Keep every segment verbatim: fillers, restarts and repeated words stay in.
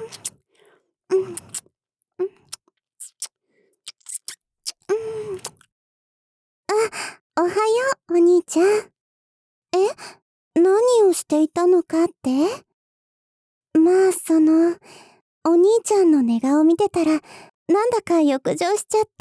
うん、うん、うん。あ、おはよう、お兄ちゃん。え、何をしていたのかって？まあ、その、お兄ちゃんの寝顔見てたら、なんだか欲情しちゃって、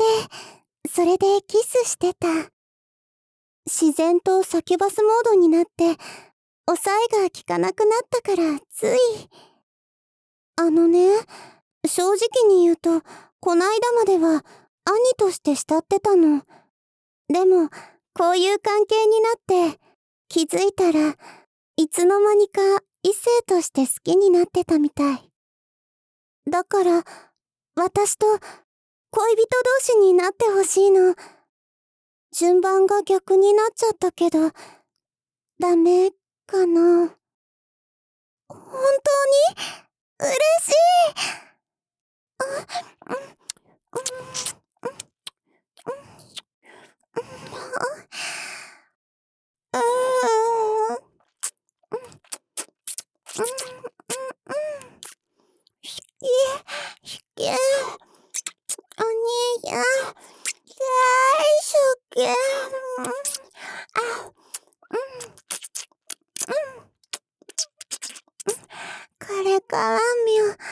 それでキスしてた。自然とサキュバスモードになって、抑えが効かなくなったから、つい。あのね、正直に言うと、こないだまでは、兄として慕ってたの。でも、こういう関係になって、気づいたら、いつの間にか異性として好きになってたみたい。だから、私と恋人同士になってほしいの。順番が逆になっちゃったけど、ダメかな。本当に嬉しい。あ、うん、うん、うん、うん、うん、うん、ひけ、ひけ、お兄ちゃん、大好き。あ、うん、うん、これからみを、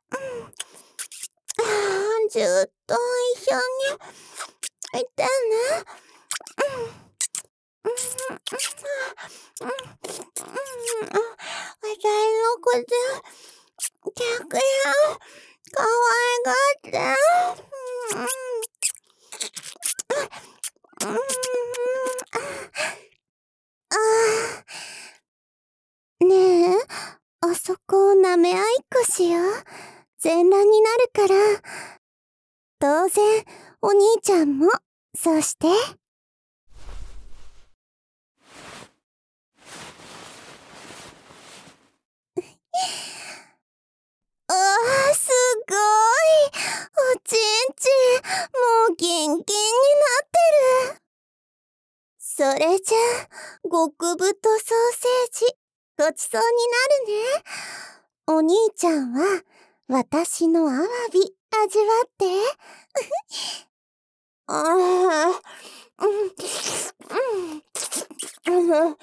ずっと一緒にいてね。うん、うん、うん、うん、私のこと、逆や、かわいがって。うん、うん、あーねえ、あそこ舐め合いっこしよう。全裸になるから。当然、お兄ちゃんも、そうして。あー、すごい。おちんちん、もうギンギンになってる。それじゃあ、極太ソーセージ、ごちそうになるね。お兄ちゃんは、私のアワビ、味わって。ああ、うん、うん、うん、うん、うん、うん、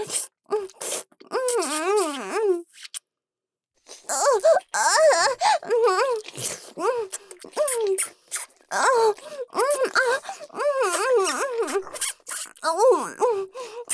うん。ああ、うん、うん、うん、ああ、うん、あ、うん、うん、うん、うん、うん、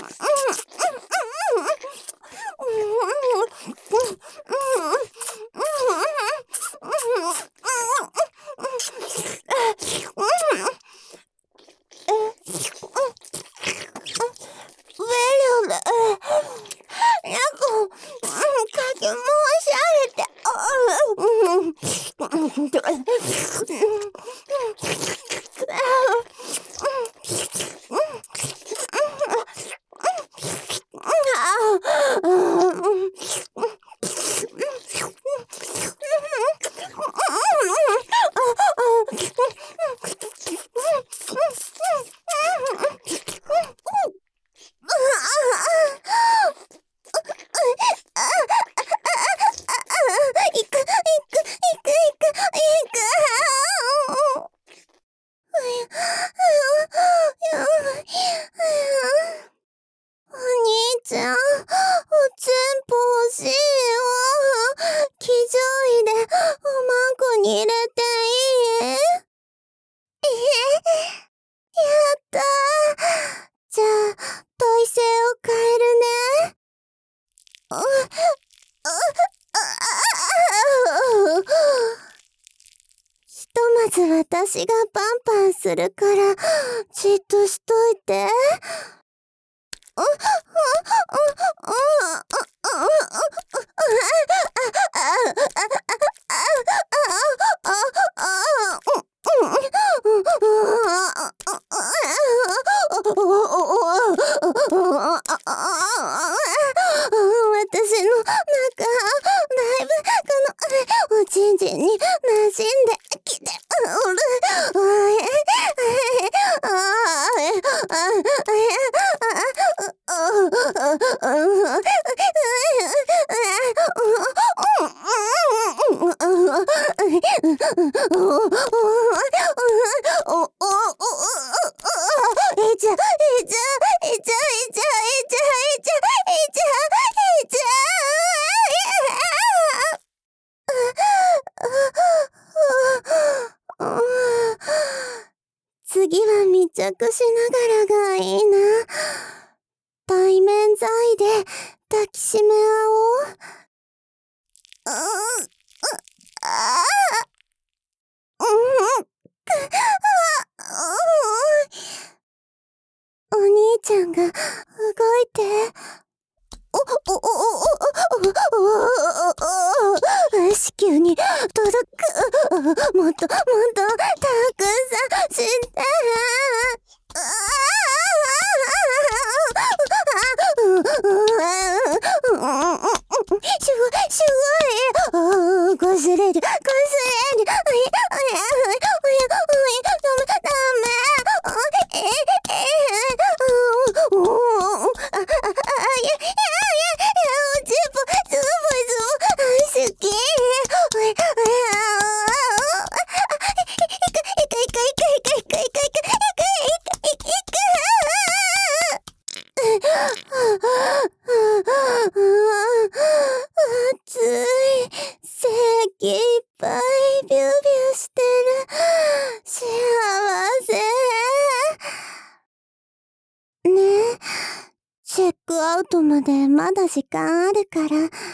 ウェルル、なんか、かき回されて、うん、うん、行く、行く、行く、行く、行く。お兄ちゃん、おちんぽ欲しいよ。騎乗位でおまんこに入れていい？えやったー。じゃあ、体勢を変えるね。う、う、う、ひとまず私がパンパンするから、じっとしといて。私の中、だいぶ、この、おちんちんに馴染んできておる。 次は密着しながらがいいな。対面在で抱きしめ合おう。うーん、ああ、うん、く、あ、うん。お兄ちゃんが動いて。お、お、お、お、お、お、お、お、子宮に届く。もっと、もっと、たくさんして。すごい、すごい。ああ、こすれる、こすれる。おい、おい、おい、おい、おい、ダメ、ダメ。え、え、お、お、あ、あ、あ、や、や、や、ズボ、ズボ、ズボ、好き。おい、おい、いか、いか、いか、いか、いか、いか、いか、いか、いか、いか、いか、暑い。精気いっぱいビュービューしてる。幸せ。ねえ、チェックアウトまでまだ時間あるから、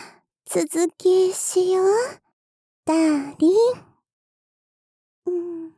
続きしよう。ダーリン。うん。